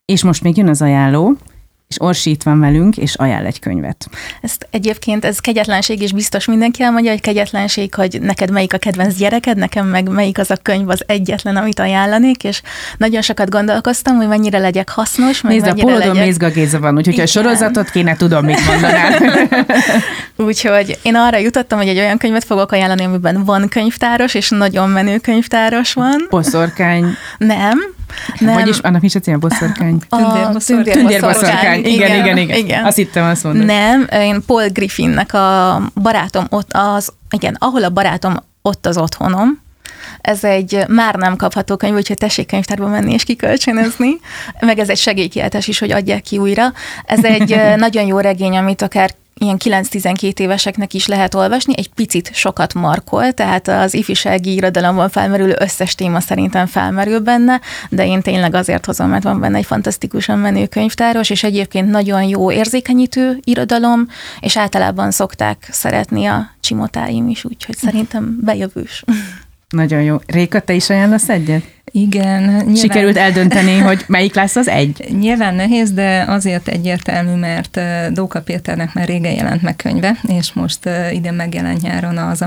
És most még jön az ajánló, és Orsi itt van velünk, és ajánl egy könyvet. Ezt egyébként, ez kegyetlenség, és biztos mindenki elmondja, hogy kegyetlenség, hogy neked melyik a kedvenc gyereked, nekem meg melyik az a könyv az egyetlen, amit ajánlanék, és nagyon sokat gondolkoztam, hogy mennyire legyek hasznos, meg mennyire legyek... Nézd, a Mézga Géza van, úgyhogy ha a sorozatot kéne, tudom, mit mondanál. Úgyhogy én arra jutottam, hogy egy olyan könyvet fogok ajánlani, amiben van könyvtáros, és nagyon menő könyvtáros van. Boszorkány. Nem. Vagyis annak is a címe boszorkány. Tündérboszorkány. Igen. Azt hittem, azt mondod. Nem, én Paul Griffinnek a barátom ott ahol a barátom ott az otthonom. Ez egy már nem kapható könyv, úgyhogy tessék könyvtárba menni és kikölcsönözni. Meg ez egy segélykiáltás is, hogy adják ki újra. Ez egy nagyon jó regény, amit akár ilyen 9-12 éveseknek is lehet olvasni, egy picit sokat markol, tehát az ifjúsági irodalomban felmerülő összes téma szerintem felmerül benne, de én tényleg azért hozom, mert van benne egy fantasztikusan menő könyvtáros, és egyébként nagyon jó érzékenyítő irodalom, és általában szokták szeretni a csimotáim is, úgyhogy szerintem bejövős. Nagyon jó. Réka, te is ajánlasz egyet? Igen. Nyilván... Sikerült eldönteni, hogy melyik lesz az egy? Nyilván nehéz, de azért egyértelmű, mert Dóka Péternek már régen jelent meg könyve, és most idén megjelent nyáron az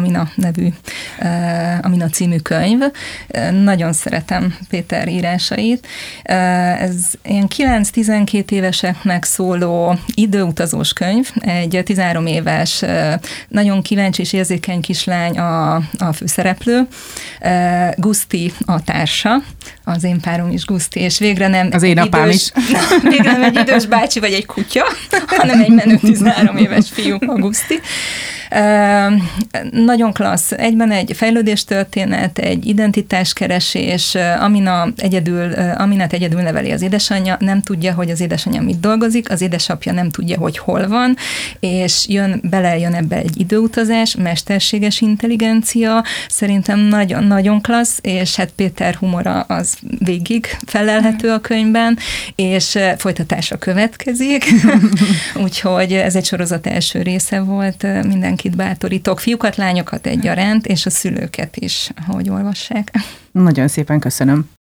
Amina című könyv. Nagyon szeretem Péter írásait. Ez ilyen 9-12 éveseknek szóló időutazós könyv, egy 13 éves, nagyon kíváncsi és érzékeny kislány a főszereplő, Guszti a társa, az én párom is Guszti, és végre nem az én apám is. Végre nem egy idős bácsi vagy egy kutya, hanem egy menő 13 éves fiú, a Guszti. Nagyon klassz. Egyben egy fejlődéstörténet, egy identitáskeresés, Aminát egyedül neveli az édesanyja, nem tudja, hogy az édesanyja mit dolgozik, az édesapja nem tudja, hogy hol van, és belejön ebbe egy időutazás, mesterséges intelligencia, szerintem nagyon-nagyon klassz, és hát Péter humora az végig felelhető a könyvben, és folytatása következik, úgyhogy ez egy sorozat első része volt, mindenkit bátorítok, fiúkat, lányokat egyaránt, és a szülőket is, hogy olvassák. Nagyon szépen köszönöm.